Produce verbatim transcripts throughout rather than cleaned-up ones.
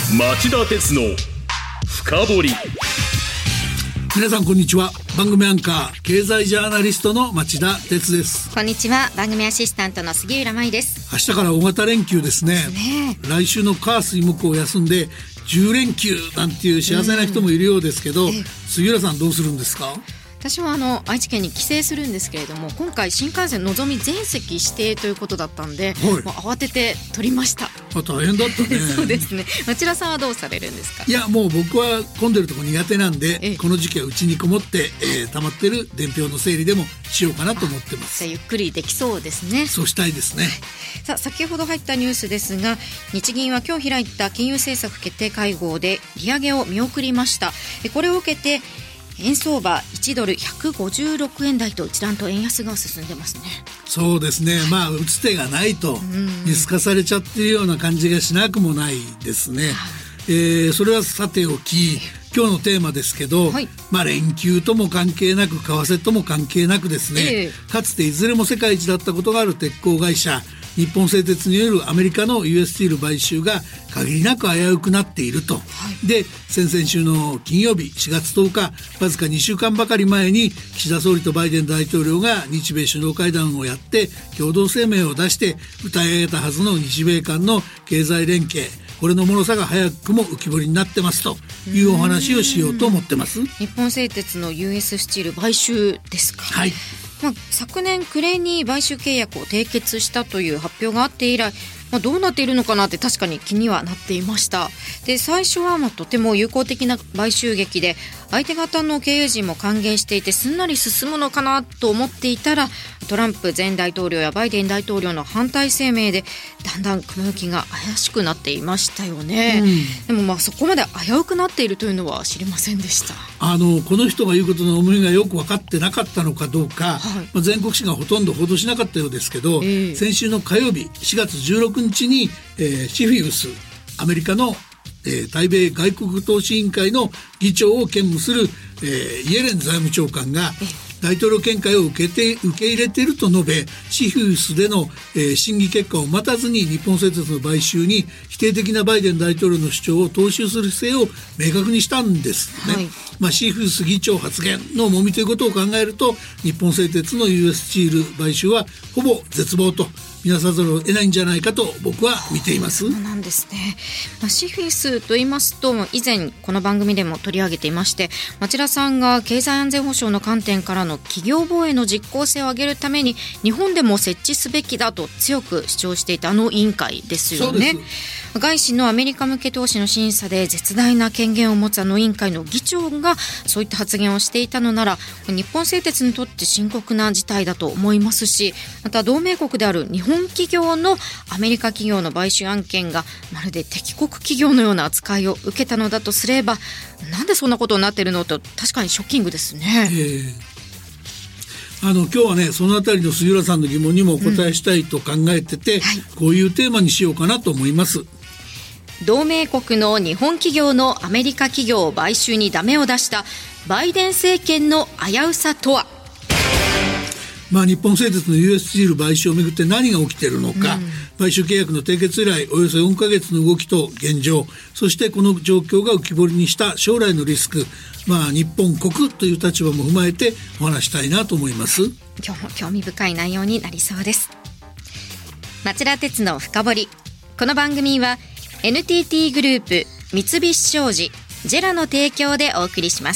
町田鉄の深掘り。 皆さんこんにちは。番組アンカー経済ジャーナリストの町田鉄です。 こんにちは。番組アシスタントの杉浦舞です。 明日から大型連休ですね。 ねえ、 来週の火水木を休んでじゅう連休なんていう幸せな人もいるようですけど、杉浦さんどうするんですか？ 私はあの愛知県に帰省するんですけれども、今回新幹線のぞみ全席指定ということだったんで、 はい、 もう慌てて取りました。 あ、大変だったね。 そうですね。町田さんはどうされるんですか？ いや、もう僕は混んでるとこ苦手なんで、 ええ、 この時期はうちにこもって、えー、溜まってる伝票の整理でもしようかなと思ってます。 じゃあゆっくりできそうですね。 そうしたいですね。 さあ、先ほど入ったニュースですが、日銀は今日開いた金融政策決定会合で利上げを見送りました。これを受けて円相場いちドルひゃくごじゅうろくえん台と一段と円安が進んでますね。 そうですね。まあ打つ手がないと見透かされちゃってるような感じがしなくもないですね。えー、それはさておき、今日のテーマですけど、はい、まあ、連休とも関係なく為替とも関係なくですね、えー、かつていずれも世界一だったことがある鉄鋼会社日本製鉄によるアメリカの ユーエス スチール買収が限りなく危うくなっていると、はい、で先々週の金曜日しがつとおか、わずかにしゅうかんばかり前に岸田総理とバイデン大統領が日米首脳会談をやって共同声明を出して歌い上げたはずの日米間の経済連携、これの脆さが早くも浮き彫りになってますというお話をしようと思ってます。 日本製鉄の ユーエス スチール買収ですか？ はい。 まあ、昨年暮れに買収契約を締結したという発表があって以来、まあ、どうなっているのかなって確かに気にはなっていました。で、最初はまあとても友好的な買収劇で相手方の経営陣も歓迎していてすんなり進むのかなと思っていたら、トランプ前大統領やバイデン大統領の反対声明でだんだん雲行きが怪しくなっていましたよね、うん、でもまあそこまで危うくなっているというのは知りませんでした。 あのこの人が言うことの重みがよく分かってなかったのかどうか、 はい、 まあ、全国紙がほとんど報道しなかったようですけど、 えー、 先週の火曜日しがつじゅうろくにちに、えー、シフィウスアメリカのえー、対米外国投資委員会の議長を兼務する、えー、イエレン財務長官が大統領見解を受けて受け入れていると述べ、シフィウスでの、えー、審議結果を待たずに日本製鉄の買収に否定的なバイデン大統領の主張を踏襲する姿勢を明確にしたんですね、はい。まあ、シフィウス議長発言の重みということを考えると、日本製鉄の ユーエス スチール買収はほぼ絶望と見なさざるを得ないんじゃないかと僕は見ています。 そうなんですね。まあ、シフィスと言いますと、以前この番組でも取り上げていまして、町田さんが経済安全保障の観点からの企業防衛の実効性を上げるために日本でも設置すべきだと強く主張していたあの委員会ですよね。外資のアメリカ向け投資の審査で絶大な権限を持つあの委員会の議長がそういった発言をしていたのなら、日本製鉄にとって深刻な事態だと思いますし、また同盟国である日本企業のアメリカ企業の買収案件がまるで敵国企業のような扱いを受けたのだとすれば、なんでそんなことになっているのと確かにショッキングですね。 えーあの今日はね、そのあたりの杉浦さんの疑問にもお答えしたいと考えてて、うん、はい、こういうテーマにしようかなと思います。 同盟国の日本企業のアメリカ企業買収にダメを出したバイデン政権の危うさとは。 まあ、日本製鉄の ユーエス スチール買収をめぐって何が起きているのか、うん、買収契約の締結以来およそよんかげつの動きと現状、そしてこの状況が浮き彫りにした将来のリスク、まあ、日本国という立場も踏まえてお話したいなと思います。 今日も興味深い内容になりそうです。町田鉄の深掘り。この番組は エヌティーティー グループ、三菱商事、ジェラの提供でお送りします。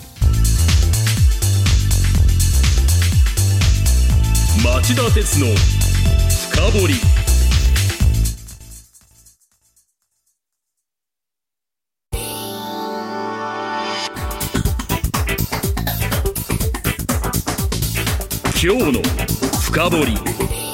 町田鉄の深掘り。今日の深掘り。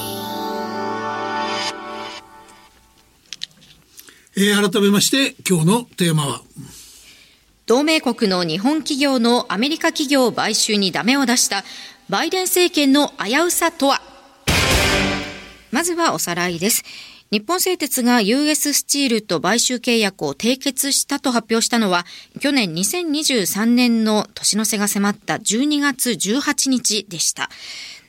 えー、改めまして今日のテーマは、 同盟国の日本企業のアメリカ企業買収にダメを出したバイデン政権の危うさとは。まずはおさらいです。日本製鉄が ユーエス スチールと買収契約を締結したと発表したのは、去年にせんにじゅうさんねんの年の瀬が迫ったじゅうにがつじゅうはちにちでした。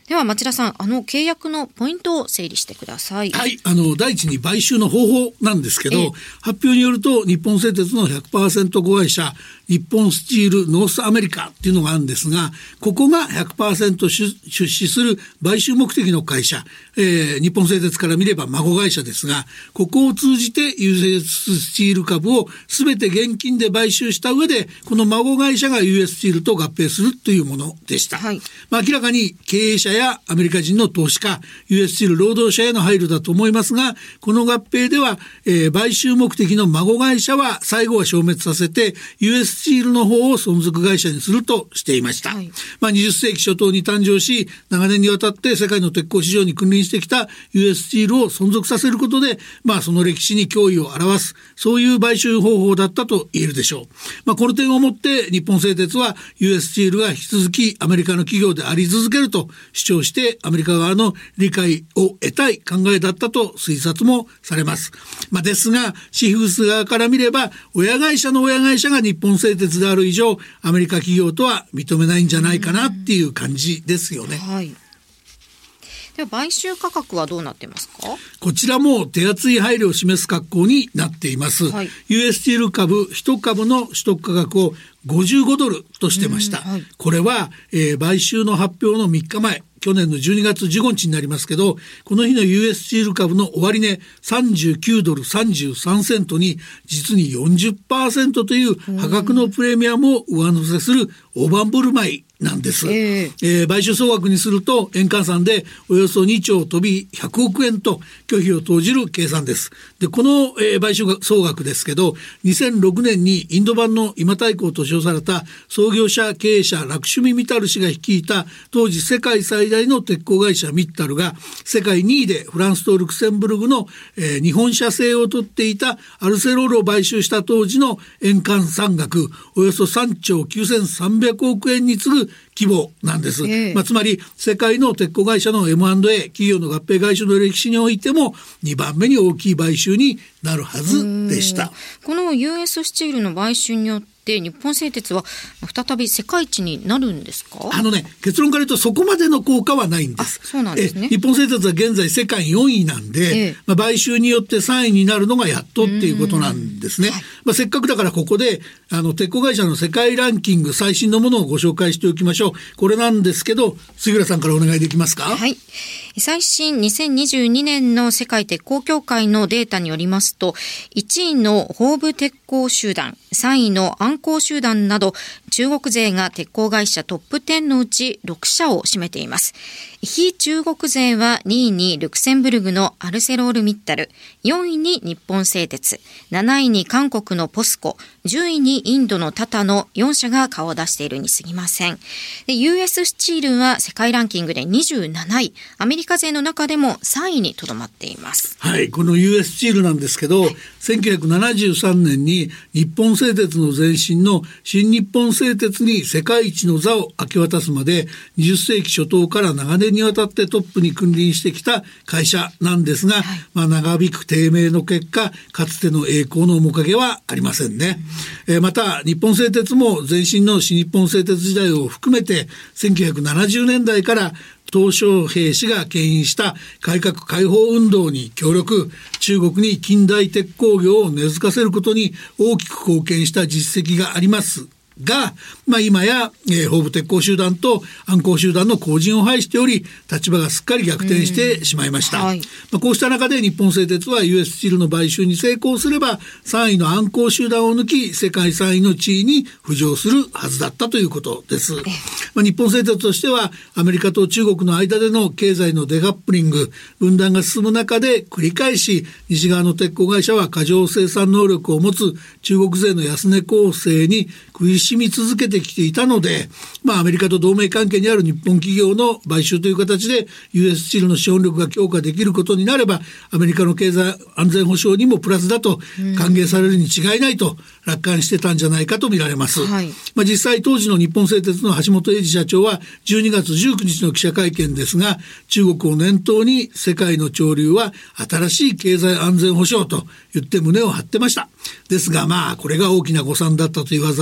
では町田さん、あの契約のポイントを整理してください。 はい、あの第一に買収の方法なんですけど、 ええ、 発表によると日本製鉄の ひゃくパーセント 子会社日本スチールノースアメリカっていうのがあるんですが、ここが ひゃくパーセント 出, 出資する買収目的の会社、えー、日本製鉄から見れば孫会社ですが、ここを通じて ユーエス スチール株を全て現金で買収した上で、この孫会社が ユーエス スチールと合併するというものでした。 はい、 まあ、明らかに経営者やアメリカ人の投資家 ユーエス スチール労働者への配慮だと思いますが、この合併では、えー、買収目的の孫会社は最後は消滅させて ユーエス スチールの方を存続会社にするとしていました。はい、まあ、にじゅっせいき初頭に誕生し、長年にわたって世界の鉄鋼市場に君臨してきた ユーエス スチールを存続させることで、まあ、その歴史に脅威を表す、そういう買収方法だったと言えるでしょう。まあ、この点をもって日本製鉄は ユーエス スチールが引き続きアメリカの企業であり続けると主張して、アメリカ側の理解を得たい考えだったと推察もされます。まあ、ですがシフス側から見れば、親会社の親会社が日本製鉄である以上、アメリカ企業とは認めないんじゃないかなっていう感じですよね。 はい、では買収価格はどうなってますか？ こちらも手厚い配慮を示す格好になっています。はい、ユーエス スチール株いち株の取得価格をごじゅうごドルとしてました。はい、これは、えー、買収の発表のみっかまえ、去年のじゅうにがつじゅうごにちになりますけど、この日の ユーエス スチール株の終値さんじゅうきゅうドルさんじゅうさんセントに実に よんじゅっパーセント という破格のプレミアムを上乗せする大盤振る舞いなんです。えーえー、買収総額にすると円換算でおよそにちょう飛びひゃくおくえんと拒否を投じる計算です。でこの、えー、買収総額ですけど、にせんろくねんにインド版の今大公と称された創業者経営者ラクシュミ・ミタル氏が率いた当時世界最大の鉄鋼会社ミッタルが世界にいでフランスとルクセンブルグの、えー、日本社製を取っていたアルセロールを買収した当時の円換算額およそさんちょうきゅうせんさんびゃくおくえんに次ぐ規模なんです。えーまあ、つまり世界の鉄鋼会社の エムアンドエー 企業の合併買収の歴史においてもにばんめに大きい買収になるはずでした。 この ユーエス スチールの買収によってで日本製鉄は再び世界一になるんですか？ あのね、結論から言うとそこまでの効果はないんです。 あ、そうなんですね。 え日本製鉄は現在世界よんいなんで、ええまあ、買収によってさんいになるのがやっとっていうことなんですね。はいまあ、せっかくだからここであの鉄鋼会社の世界ランキング最新のものをご紹介しておきましょう。これなんですけど、杉浦さんからお願いできますか？ はい、最新にせんにじゅうにねんの世界鉄鋼協会のデータによりますと、いちいのホーブ鉄鋼集団、さんいのアンコー集団など中国勢が鉄鋼会社トップじゅうのうちろくしゃを占めています。非中国勢はにいにルクセンブルグのアルセロールミッタル、よんいに日本製鉄、なないに韓国のポスコ、じゅういにインドのタタのよんしゃが顔を出しているに過ぎません。で ユーエス スチールは世界ランキングでにじゅうなない、アメリカ勢の中でもさんいにとどまっています。 はい、この ユーエス スチールなんですけど、はい、せんきゅうひゃくななじゅうさんねんに日本製鉄の前身の新日本製鉄に世界一の座を明け渡すまでにじゅっせいき初頭から長年にわたってトップに君臨してきた会社なんですが、はいまあ、長引く低迷の結果、かつての栄光の面影はありませんね。うん、えー、また日本製鉄も前身の新日本製鉄時代を含めてせんきゅうひゃくななじゅうねんだいから鄧小平氏が牽引した改革開放運動に協力、中国に近代鉄鋼業を根付かせることに大きく貢献した実績がありますが、まあ、今や、えー、ホーブ鉄鋼集団とアンコー集団の後陣を排しており、立場がすっかり逆転してしまいました。はいまあ、こうした中で日本製鉄は ユーエス スチールの買収に成功すればさんいのアンコー集団を抜き世界さんいの地位に浮上するはずだったということです。まあ、日本製鉄としてはアメリカと中国の間での経済のデカップリング、分断が進む中で繰り返し西側の鉄鋼会社は過剰生産能力を持つ中国勢の安値構成に食いしみ続けてきていたので、まあ、アメリカと同盟関係にある日本企業の買収という形で ユーエス スチールの資本力が強化できることになればアメリカの経済安全保障にもプラスだと歓迎されるに違いないと楽観してたんじゃないかと見られます。はいまあ、実際当時の日本製鉄の橋本英二社長はじゅうにがつじゅうくにちの記者会見ですが、中国を念頭に世界の潮流は新しい経済安全保障と言って胸を張ってました。ですがまあこれが大きな誤算だったと言わざるを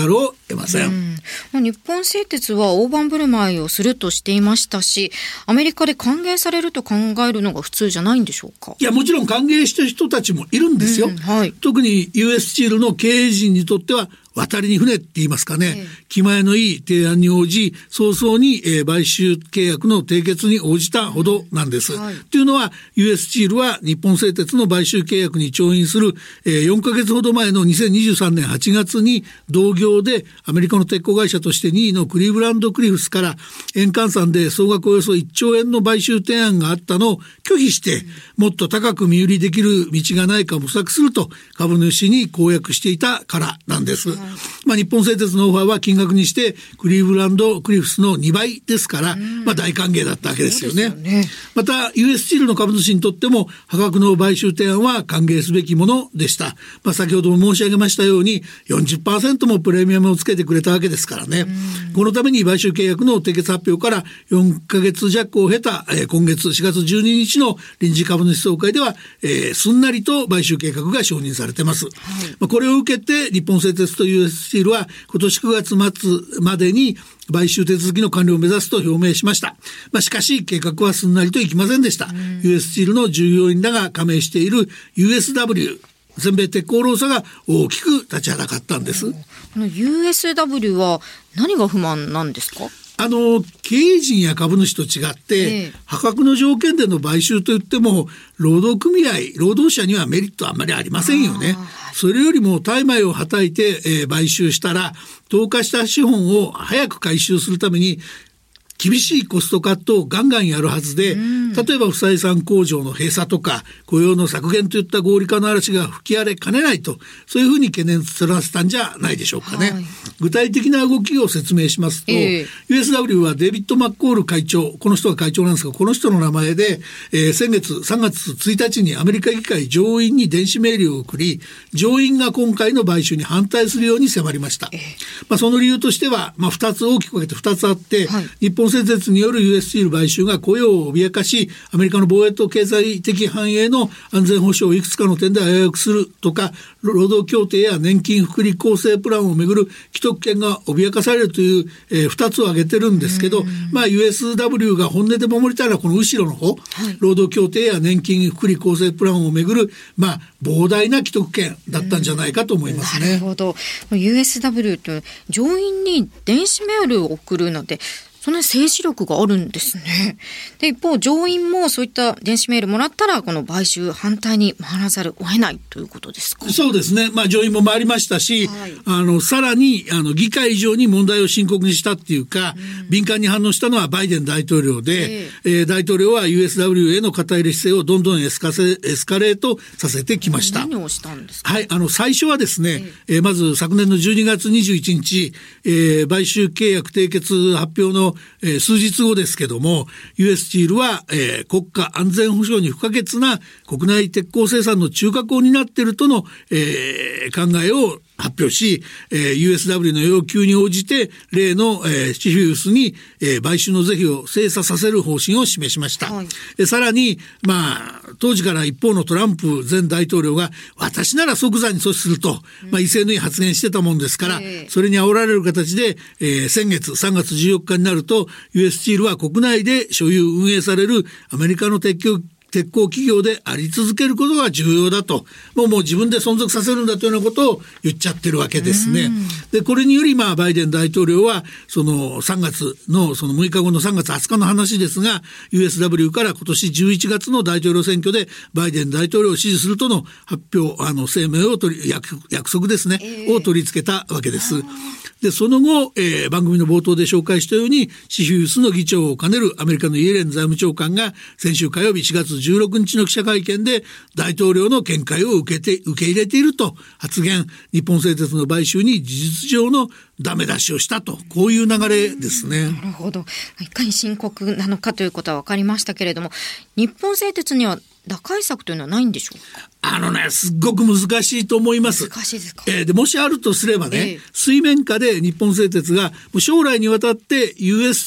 得ません。 うん、日本製鉄は大盤振る舞いをするとしていましたし、アメリカで歓迎されると考えるのが普通じゃないんでしょうか。 いや、もちろん歓迎した人たちもいるんですよ、 うんはい、 特に ユーエス スチールの経営陣にとっては渡りに船って言いますかね、ええ、気前のいい提案に応じ早々に、えー、買収契約の締結に応じたほどなんです、うんはい、というのは ユーエス スチールは日本製鉄の買収契約に調印する、えー、よんかげつほど前のにせんにじゅうさんねんはちがつに同業でアメリカの鉄鋼会社としてにいのクリーブランドクリフスから円換算で総額およそいっちょうえんの買収提案があったのを拒否して、うん、もっと高く身売りできる道がないか模索すると株主に公約していたからなんです、はい、まあ、日本製鉄のオファーは金額にしてクリーブランドクリフスのにばいですから、まあ、大歓迎だったわけですよね。 そうですよね。 また ユーエス スチールの株主にとっても破格の買収提案は歓迎すべきものでした。まあ、先ほども申し上げましたように よんじゅっパーセント もプレミアムをつけてくれたわけですからね。このために買収契約の締結発表からよんかげつ弱を経た、えー、今月しがつじゅうににちの臨時株主総会では、えー、すんなりと買収計画が承認されています、はい。まあ、これを受けて日本製鉄と ユーエス スチールは今年くがつ末までに買収手続きの完了を目指すと表明しました。まあ、しかし計画はすんなりといきませんでした。ユーエス スチールの従業員らが加盟している ユーエスダブリュー 全米鉄鋼労組が大きく立ちはだかったんです。この ユーエスダブリュー は何が不満なんですか？ あの経営陣や株主と違って、ええ、破格の条件での買収といっても労働組合労働者にはメリットはあんまりありませんよね。それよりも大枚をはたいて、えー、買収したら投下した資本を早く回収するために厳しいコストカットをガンガンやるはずで、うん、例えば不採算工場の閉鎖とか雇用の削減といった合理化の嵐が吹き荒れかねないと、そういうふうに懸念されたんじゃないでしょうかね、はい。具体的な動きを説明しますと、えー、ユーエスダブリュー はデビッド・マッコール会長、この人が会長なんですが、この人の名前で、えー、先月さんがつついたちにアメリカ議会上院に電子メールを送り、上院が今回の買収に反対するように迫りました、えーまあ、その理由としては、まあ、ふたつ大きく分けてふたつあって、はい、日本製鉄による ユーエス スチール買収が雇用を脅かし、アメリカの防衛と経済的繁栄の安全保障をいくつかの点で危うくするとか、労働協定や年金福利厚生プランをめぐる既得権が脅かされるという、えー、ふたつを挙げてるんですけど、まあ、ユーエスダブリュー が本音で守りたいのはこの後ろの方、はい、労働協定や年金福利厚生プランをめぐる、まあ、膨大な既得権だったんじゃないかと思いますね。 なるほど。 ユーエスダブリュー と上院に電子メールを送るのでそんな政治力があるんですね。で、一方上院もそういった電子メールもらったらこの買収反対に回らざるを得ないということですか？ そうですね、まあ、上院も回りましたし、はい、あのさらにあの議会以上に問題を深刻にしたっていうか、うん、敏感に反応したのはバイデン大統領で、えーえー、大統領は ユーエスダブリュー への肩入れ姿勢をどんどんエスカセ、エスカレートさせてきました。 何をしたんですか？ はい、あの最初はですね、えーえー、まず昨年のじゅうにがつにじゅういちにち、えー、買収契約締結発表のえー、数日後ですけども ユーエス スチールは、えー、国家安全保障に不可欠な国内鉄鋼生産の中核を担っているとの、えー、考えを発表し、えー、ユーエスダブリュー の要求に応じて例の、えー、シフィウスに、えー、買収の是非を精査させる方針を示しました、はい。えさらに、まあ、当時から一方のトランプ前大統領が私なら即座に阻止すると、うん、まあ、威勢のいい発言してたもんですから、えー、それに煽られる形で、えー、先月さんがつじゅうよっかになると ユーエス スチールは国内で所有運営されるアメリカの鉄鋼鉄鋼企業であり続けることが重要だと、もう、もう自分で存続させるんだというようなことを言っちゃってるわけですね。でこれにより、まあ、バイデン大統領はそのさんがつのそのむいかごのさんがつはつかの話ですが ユーエスダブリュー から今年じゅういちがつの大統領選挙でバイデン大統領を支持するとの発表あの声明を取り 約, 約束ですね、えー、を取り付けたわけです。でその後、えー、番組の冒頭で紹介したようにシフィウスの議長を兼ねるアメリカのイエレン財務長官が先週火曜日しがつじゅうろくにちの記者会見で大統領の見解を受けて受け入れていると発言、日本製鉄の買収に事実上のダメ出しをしたと、こういう流れですね。 なるほど。いかに深刻なのかということは分かりましたけれども、日本製鉄には打開策というのはないんでしょうか？ あのね、すっごく難しいと思います。 難しいですか？ えー、でもしあるとすればね、えー、水面下で日本製鉄が将来にわたって ユーエス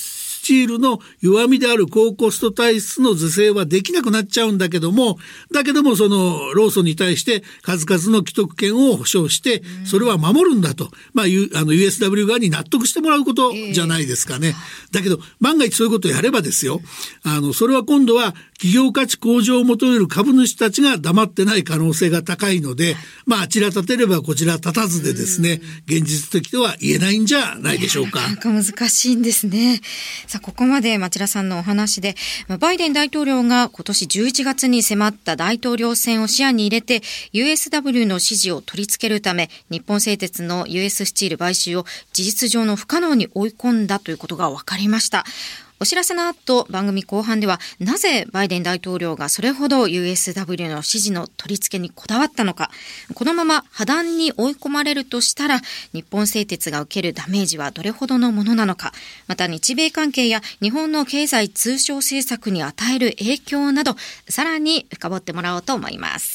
スチールの弱みである高コスト体質の是正はできなくなっちゃうんだけども、だけどもそのローソンに対して数々の既得権を保障してそれは守るんだと、まあ、あの ユーエスダブリュー 側に納得してもらうことじゃないですかね。だけど万が一そういうことをやればですよ、あのそれは今度は企業価値向上を求める株主たちが黙ってない可能性が高いので、まああちら立てればこちら立たずでですね、現実的とは言えないんじゃないでしょうか。 なんか難しいんですね。さあここまで町田さんのお話で、バイデン大統領が今年じゅういちがつに迫った大統領選を視野に入れて ユーエスダブリュー の支持を取り付けるため、日本製鉄の ユーエス スチール買収を事実上の不可能に追い込んだということが分かりました。お知らせの後、番組後半ではなぜバイデン大統領がそれほど ユーエスダブリュー の支持の取り付けにこだわったのか、このまま破談に追い込まれるとしたら日本製鉄が受けるダメージはどれほどのものなのか、また日米関係や日本の経済通商政策に与える影響など、さらに深掘ってもらおうと思います。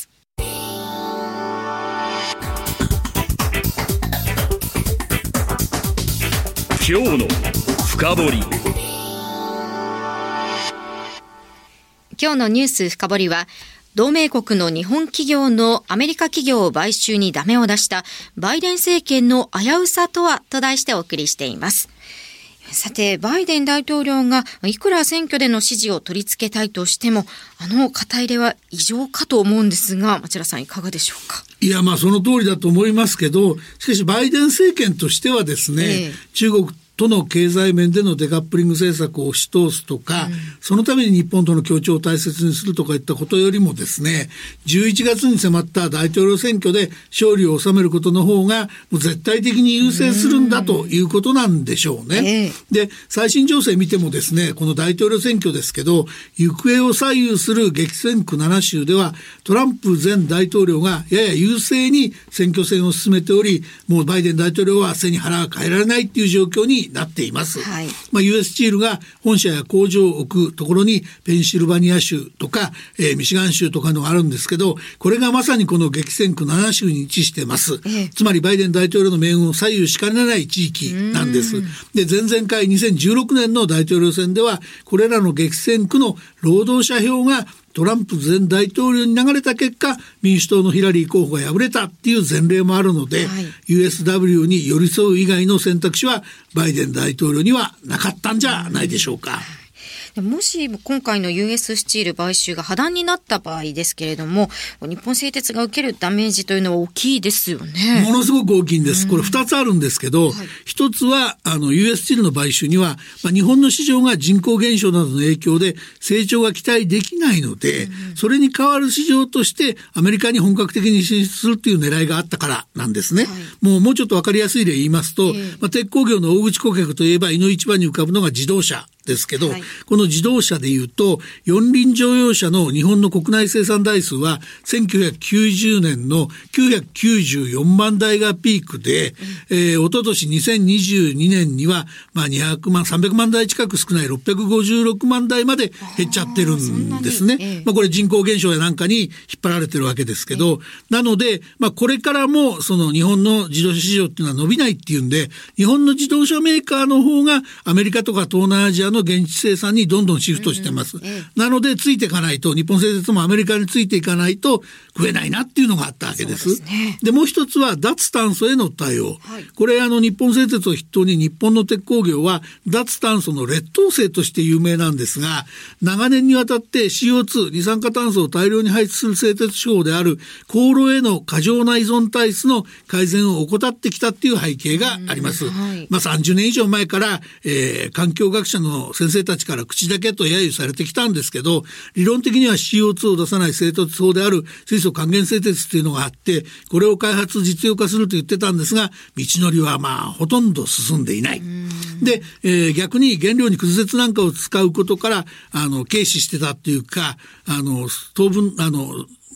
今日の深掘り。 今日のニュース深掘りは、同盟国の日本企業のアメリカ企業を買収にダメを出したバイデン政権の危うさとはと題してお送りしています。さて、バイデン大統領がいくら選挙での支持を取り付けたいとしても、あの肩入れは異常かと思うんですが、町田さんいかがでしょうか。 いや、まあその通りだと思いますけど、しかしバイデン政権としてはですね、ええ、中国との経済面でのデカップリング政策を押し通すとか、うん、そのために日本との協調を大切にするとかいったことよりもですね、じゅういちがつに迫った大統領選挙で勝利を収めることの方がもう絶対的に優先するんだということなんでしょうね。うん、で、最新情勢見てもですね、この大統領選挙ですけど、行方を左右する激戦区なな州ではトランプ前大統領がやや優勢に選挙戦を進めており、もうバイデン大統領は背に腹が変えられないっていう状況になっています。はい、まあ、ユーエス スチールが本社や工場を置くところにペンシルバニア州とか、えー、ミシガン州とかのがあるんですけど、これがまさにこの激戦区なな州に位置してます。ええ、つまりバイデン大統領の命運を左右しかねない地域なんです。で、前々回にせんじゅうろくねんの大統領選ではこれらの激戦区の労働者票がトランプ前大統領に流れた結果、民主党のヒラリー候補が敗れたっていう前例もあるので、はい、ユーエスダブリュー に寄り添う以外の選択肢はバイデン大統領にはなかったんじゃないでしょうか。 もし今回の ユーエス スチール買収が破談になった場合ですけれども、日本製鉄が受けるダメージというのは大きいですよね。 ものすごく大きいんです。これふたつあるんですけど、はい、ひとつはあの ユーエス スチールの買収には、まあ、日本の市場が人口減少などの影響で成長が期待できないので、うん、それに代わる市場としてアメリカに本格的に進出するという狙いがあったからなんですね。はい、もうもうちょっと分かりやすい例言いますと、えーまあ、鉄鋼業の大口顧客といえばいの一番に浮かぶのが自動車ですけど、はい、この自動車でいうと四輪乗用車の日本の国内生産台数はせんきゅうひゃくきゅうじゅうねんのきゅうひゃくきゅうじゅうよんまんだいがピークで、うんえー、おととしにせんにじゅうにねんには、まあ、にひゃくまんさんびゃくまんだい近く少ないろっぴゃくごじゅうろくまんだいまで減っちゃってるんですね。ええまあ、これ人口減少やなんかに引っ張られてるわけですけど、え、なので、まあ、これからもその日本の自動車市場っていうのは伸びないっていうんで、日本の自動車メーカーの方がアメリカとか東南アジアの現地生産にどんどんシフトしてます。うんええ、なのでついていかないと、日本製鉄もアメリカについていかないと食えないなっていうのがあったわけです。そうですね。でもう一つは脱炭素への対応。はい、これあの日本製鉄を筆頭に日本の鉄鋼業は脱炭素の劣等生として有名なんですが、長年にわたって シーオーツー 二酸化炭素を大量に排出する製鉄手法である高炉への過剰な依存体質の改善を怠ってきたっていう背景があります。はい、まあ、さんじゅうねん以上前から、えー、環境学者の先生たちから口だけと揶揄されてきたんですけど、理論的には シーオーツー を出さない製鉄法である水素還元製鉄っていうのがあって、これを開発実用化すると言ってたんですが、道のりはまあほとんど進んでいない。で、えー、逆に原料にくず鉄なんかを使うことからあの軽視してたっていうか、あの当分あの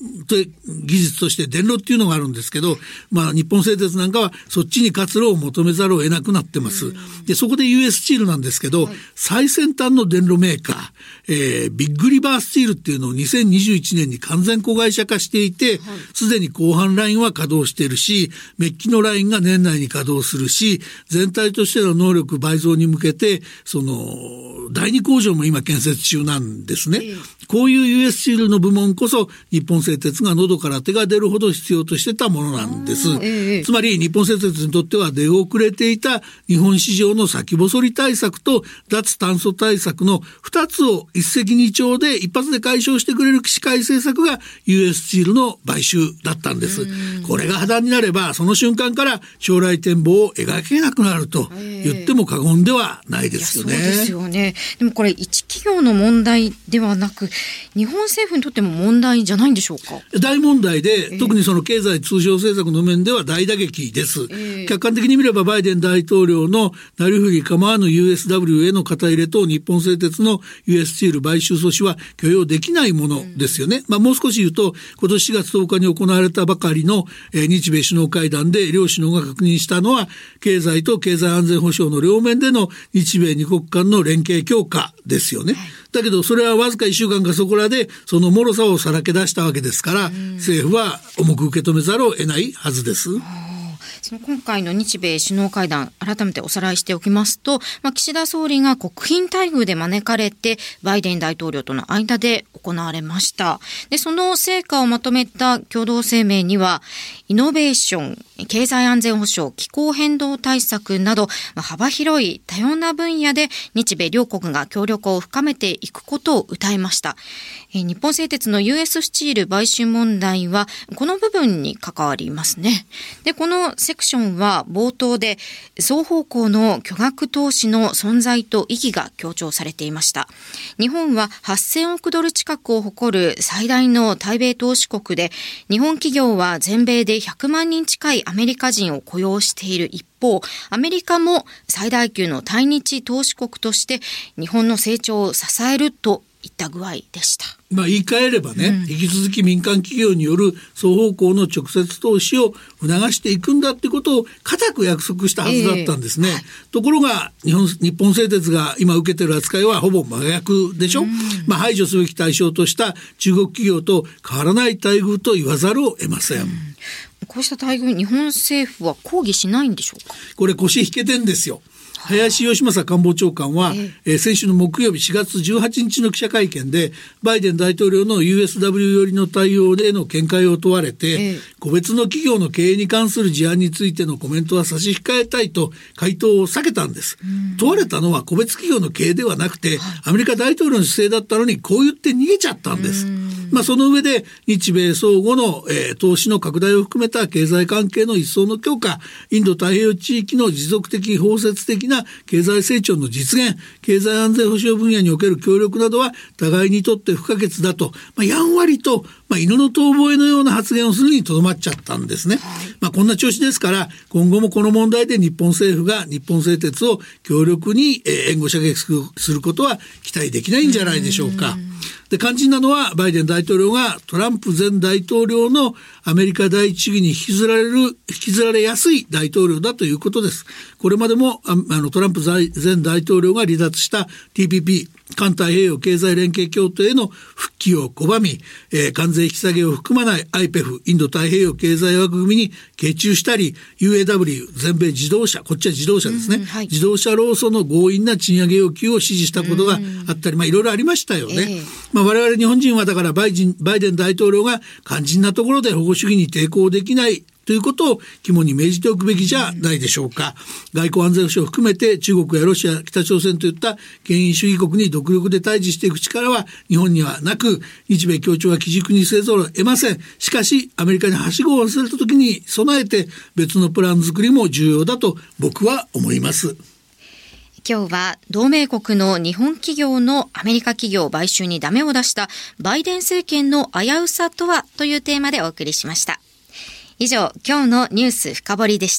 技術として電炉っていうのがあるんですけど、まあ、日本製鉄なんかはそっちに活路を求めざるを得なくなってます。でそこで ユーエス スチールなんですけど、はい、最先端の電炉メーカー、えー、ビッグリバースチールっていうのをにせんにじゅういちねんに完全子会社化していて、すで、はい、に後半ラインは稼働しているし、メッキのラインが年内に稼働するし、全体としての能力倍増に向けてそのだいに工場も今建設中なんですね。えー、こういう ユーエス スチールの部門こそ日本製鉄が喉から手が出るほど必要としてたものなんです。えー、つまり日本製鉄にとっては出遅れていた日本市場の先細り対策と脱炭素対策のふたつを一石二鳥で一発で解消してくれる起死回生策が ユーエス スチールの買収だったんです。これが破談になればその瞬間から将来展望を描けなくなると言っても過言ではないですよね。 そうですよね。でもこれ一企業の問題ではなく日本政府にとっても問題じゃないんでしょうか。 大問題で、えー、特にその経済通商政策の面では大打撃です。えー、客観的に見ればバイデン大統領のなりふり構わぬ ユーエスダブリュー への肩入れと日本製鉄の ユーエス スチール買収阻止は許容できないものですよね。うん、まあ、もう少し言うと今年しがつとおかに行われたばかりの、えー、日米首脳会談で両首脳が確認したのは経済と経済安全保障の両面での日米二国間の連携強化ですよね。はい、だけどそれはわずかいっしゅうかんかそこらでその脆さをさらけ出したわけですから、うん、政府は重く受け止めざるを得ないはずです。 その今回の日米首脳会談改めておさらいしておきますと、まあ、岸田総理が国賓待遇で招かれてバイデン大統領との間で行われました。でその成果をまとめた共同声明にはイノベーション、経済安全保障、気候変動対策など、まあ、幅広い多様な分野で日米両国が協力を深めていくことを謳いました。えー、日本製鉄の ユーエス スチール買収問題はこの部分に関わりますね。でこのセクションは冒頭で双方向の巨額投資の存在と意義が強調されていました。日本ははっせんおくドル近くを誇る最大の対米投資国で、日本企業は全米でひゃくまんにん近いアメリカ人を雇用している一方、アメリカも最大級の対日投資国として日本の成長を支えるといった具合でした。 まあ、言い換えればね、うん、引き続き民間企業による双方向の直接投資を促していくんだってことを固く約束したはずだったんですね。えーはい、ところが日本、日本製鉄が今受けてる扱いはほぼ真逆でしょ。うん、まあ、排除すべき対象とした中国企業と変わらない待遇と言わざるを得ません。うん、 こうした待遇日本政府は抗議しないんでしょうか。 これ腰引けてんですよ。林芳正官房長官は、ええ、先週の木曜日しがつじゅうはちにちの記者会見でバイデン大統領の ユーエスダブリュー 寄りの対応への見解を問われて、ええ、個別の企業の経営に関する事案についてのコメントは差し控えたいと回答を避けたんです。問われたのは個別企業の経営ではなくて、はい、アメリカ大統領の姿勢だったのにこう言って逃げちゃったんです。まあ、その上で日米相互の、えー、投資の拡大を含めた経済関係の一層の強化、インド太平洋地域の持続的包摂的な経済成長の実現、経済安全保障分野における協力などは互いにとって不可欠だと、まあ、やんわりと、まあ、犬の遠吠えのような発言をするにとどまっちゃったんですね。まあ、こんな調子ですから今後もこの問題で日本政府が日本製鉄を強力に、えー、援護射撃することは期待できないんじゃないでしょうか。で肝心なのはバイデン大統領がトランプ前大統領のアメリカ第一主義に引きずられる引きずられやすい大統領だということです。これまでもああのトランプ前大統領が離脱した ティーピーピー 環太平洋経済連携協定への復帰を拒み、えー、関税引き下げを含まない アイペフ インド太平洋経済枠組みに傾注したり ユーエーダブリュー 全米自動車、こっちは自動車ですね、うんはい、自動車労組の強引な賃上げ要求を支持したことがあったり、まあ、いろいろありましたよね。えーまあ、我々日本人はだからバイデン、バイデン大統領が肝心なところで保護主義に抵抗できないということを肝に銘じておくべきじゃないでしょうか。外交安全保障を含めて中国やロシア、北朝鮮といった権威主義国に独力で対峙していく力は日本にはなく、日米協調は基軸にせざるを得ません。しかしアメリカにはしごを忘れた時に備えて別のプラン作りも重要だと僕は思います。 今日は同盟国の日本企業のアメリカ企業買収にダメを出したバイデン政権の危うさとはというテーマでお送りしました。以上、今日のニュース深掘りでした。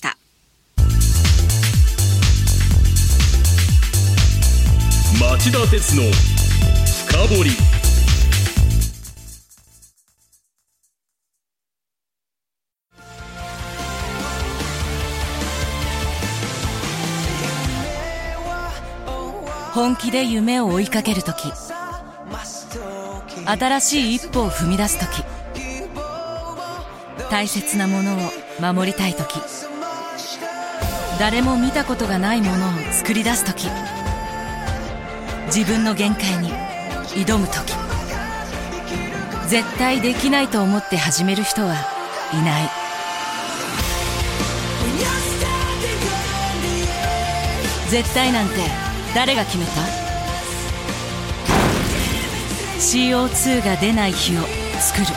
町田鉄の深掘り。 本気で夢を追いかけるとき、新しい一歩を踏み出すとき、大切なものを守りたいとき、誰も見たことがないものを作り出すとき、自分の限界に挑むとき、絶対できないと思って始める人はいない。絶対なんて誰が決めた？ シーオーツー が出ない日を作る。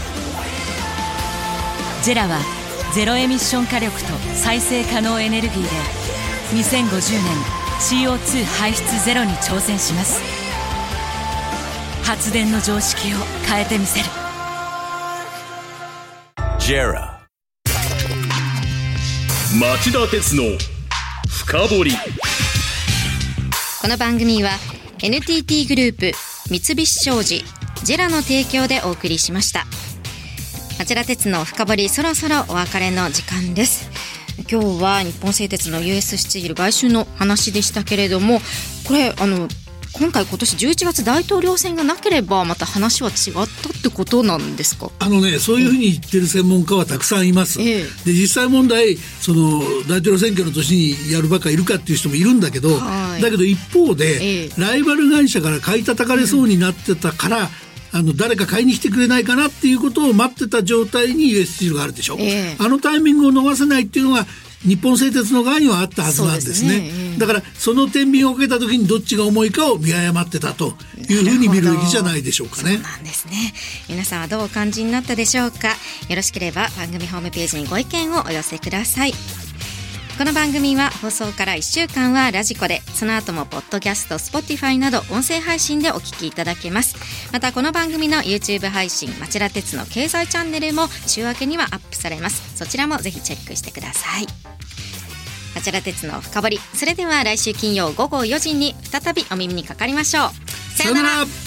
ジェラはゼロエミッション火力と再生可能エネルギーでにせんごじゅうねん シーオーツー 排出ゼロに挑戦します。発電の常識を変えてみせる。 ジェラ町田鉄の深掘り。 この番組は エヌティーティー グループ、三菱商事、ジェラの提供でお送りしました。町田鉄の深掘り、そろそろお別れの時間です。今日は日本製鉄の ユーエス スチール買収の話でしたけれども、これあの今回今年じゅういちがつ大統領選がなければまた話は違ったってことなんですか？ あのね、そういうふうに言ってる専門家はたくさんいます、ええ、で実際問題その大統領選挙の年にやるばかいるかっていう人もいるんだけど、はい、だけど一方で、ええ、ライバル会社から買い叩かれそうになってたから、うんあの誰か買いに来てくれないかなっていうことを待ってた状態に ユーエス スチールがあるでしょ、えー、あのタイミングを逃せないっていうのが日本製鉄の側にはあったはずなんですね。そうですね、えー、だからその天秤をかけた時にどっちが重いかを見誤ってたというふうに見るべきじゃないでしょうかね。 そうなんですね。皆さんはどうお感じになったでしょうか。よろしければ番組ホームページにご意見をお寄せください。この番組は放送からいっしゅうかんはラジコで、その後もポッドキャスト、Spotify など音声配信でお聞きいただけます。またこの番組の YouTube 配信、町田鉄の経済チャンネルも週明けにはアップされます。そちらもぜひチェックしてください。町田鉄の深掘り、それでは来週金曜ごごよじに再びお耳にかかりましょう。 さよなら。